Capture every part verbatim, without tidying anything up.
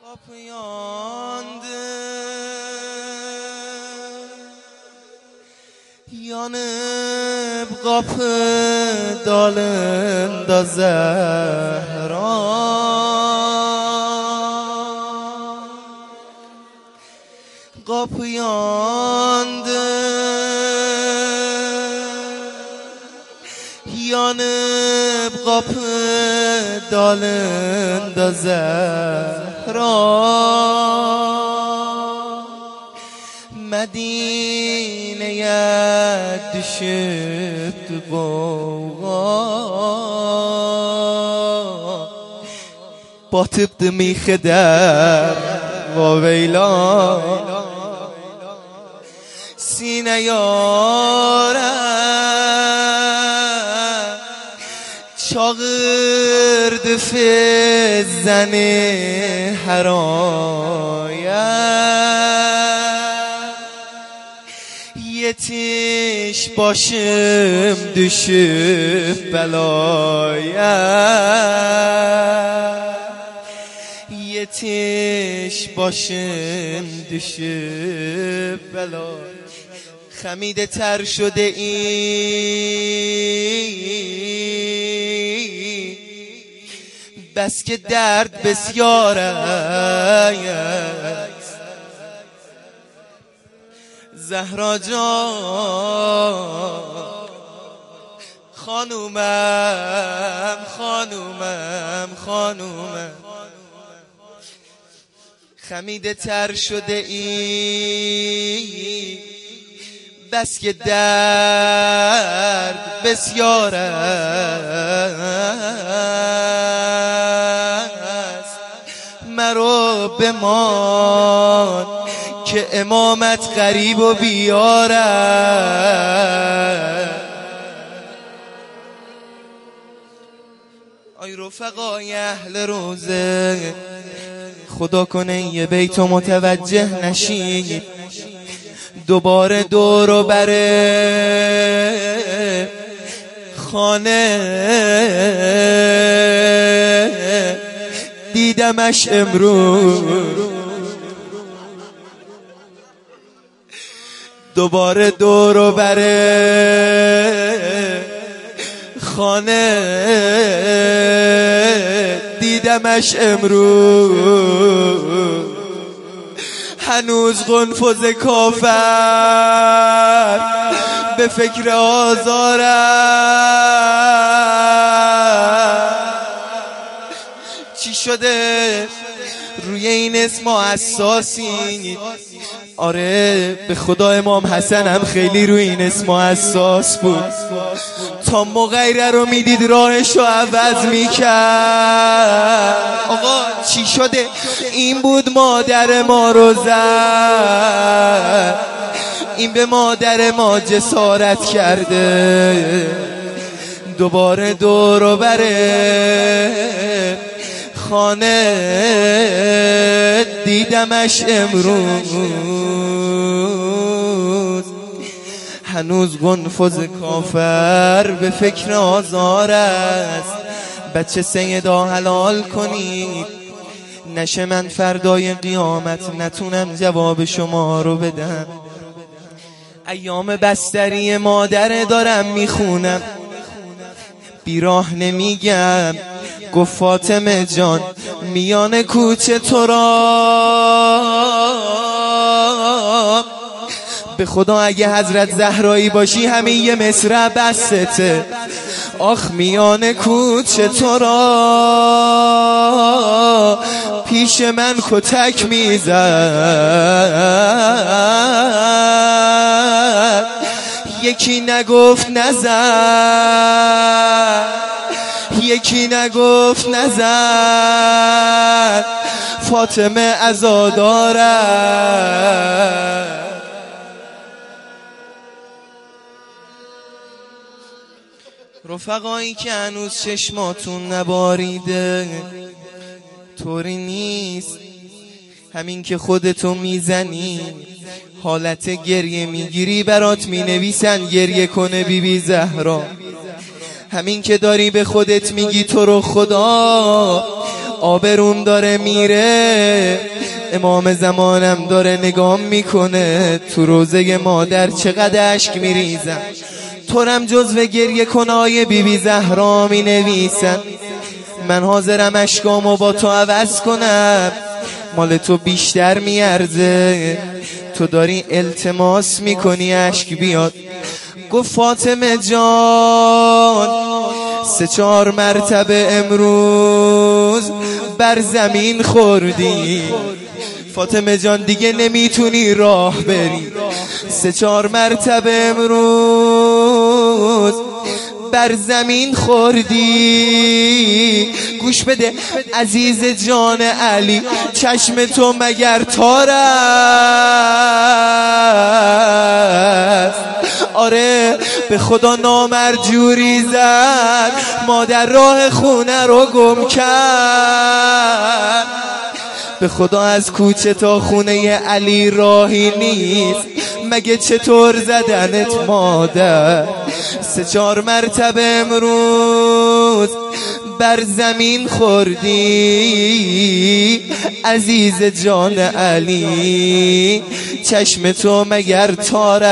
Kapıyandı yanıp kapı dalında Zehra kapı yandı yanıp kapı dalında Zehra Medine'ye düşüptü boğa batıptı miheder vaveyla sine yâre çağırdı fizzeni heraya yetiş başım düşüp belaya yetiş başım düşüp belaya خمیده تر شده ای بس که درد بسیار است زهرا جان خانومم خانومم خانومم خمیده تر شده ای بس که درد بسیار است مرا بمان که امامت غریب و بیارد ای رفقای اهل روزه خدا کنه یه بیت و متوجه نشید دوباره دور و بره خانه دیدمش امروز دوباره دور و بره خانه دیدمش امروز هنوز قنفذ کافر به فکر آزارم چی شده روی این اسم حساسی آره به خدا امام حسن هم خیلی روی این اسم حساس بود تا مغیره رو میدید راهش رو عوض میکرد آقا چی شده این بود مادر ما رو زد این به مادر ما جسارت کرده دوباره دور و بره خانه دیدمش امروز هنوز قنفذ کافر به فکر آزار است بچه سیدا حلال کنید نشه من فردای قیامت نتونم جواب شما رو بدم ایام بستری مادر دارم میخونم بیراه نمیگم گفت فاطمه جان میان کوچه تو را به خدا اگه حضرت زهرایی باشی همین یه مصرع بسته آخ میان کوچه تو را پیش من کتک میزد یکی نگفت نزد یکی نگفت نزد فاطمه عزادارد رفقایی که هنوز چشماتون نباریده طوری نیست همین که خودتو میزنی حالت گریه میگیری برات مینویسن گریه کنه بی بی زهرا همین که داری به خودت میگی تو رو خدا آبروم داره میره، امام زمانم داره نگام میکنه، تو روزه مادر چقدر اشک میریزم، تورم جزو گریه کنای بی بی زهرا می نویسن، من حاضرم اشکامو با تو عوض کنم، مال تو بیشتر میارزه، تو داری التماس میکنی اشک بیاد. گفت فاطمه جان سه چهار مرتبه امروز بر زمین خوردی، فاطمه جان دیگه نمیتونی راه بری، سه چهار مرتبه امروز بر زمین خوردی. گوش بده عزیز جان علی، چشم تو مگر تار است؟ آره به خدا نامرجوری زد، مادر راه خونه رو گم کرد، به خدا از کوچه تا خونه علی راهی نیست، مگه چطور زدنت مادر؟ سه چهار مرتبه امروز بر زمین خوردی، عزیز جان علی چشم تو مگر تار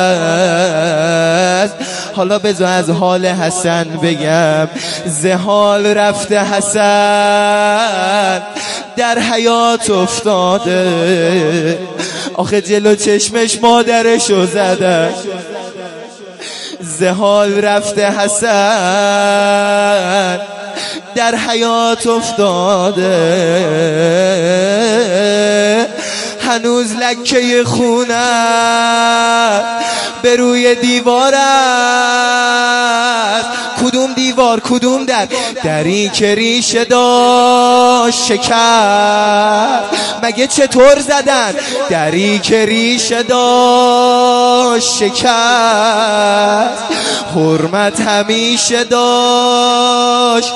است؟ حالا بذار از حال حسن بگم، زحال رفته حسن در حیات افتاده، آخه جلو چشمش مادرشو زده، زحال رفته حسن در حیات افتاده، هنوز لکه خونه به روی دیوار است. کدوم دیوار کدوم در؟ دری که ریشه داشت شکر، مگه چطور زدن؟ دری که ریشه داشت شکر، حرمت همیشه داشت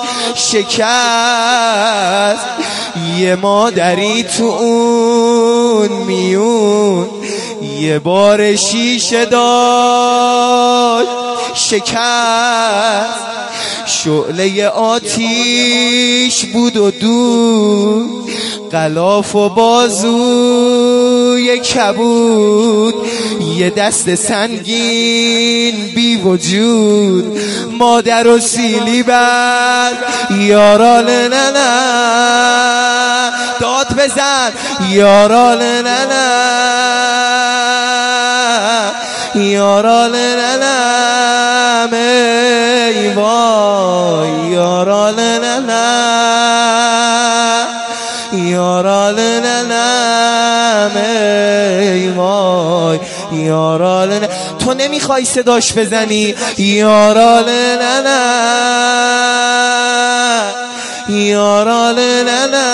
شکست، یه مادری تو اون میون یه بار شیشه داشت شکست، شعله آتیش بود و دود، غلاف و بازوی کبود، یه دست سنگین بی وجود، مادر و سیلی بر یاران ننه داد بزن، یاران ننه یاران ننه ای وای، یاران ننه یاران ننه ای وای، یاران ننه. تو نمیخوای صداش بزنی؟ یاران ننه یاران ننه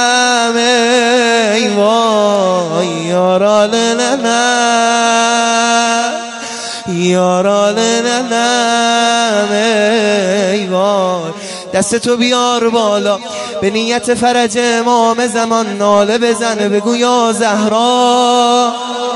ای وای، یاران ننه یاران ننه ای وای. دستتو بیار بالا به نیت فرج امام زمان، ناله بزن بگو یا زهرا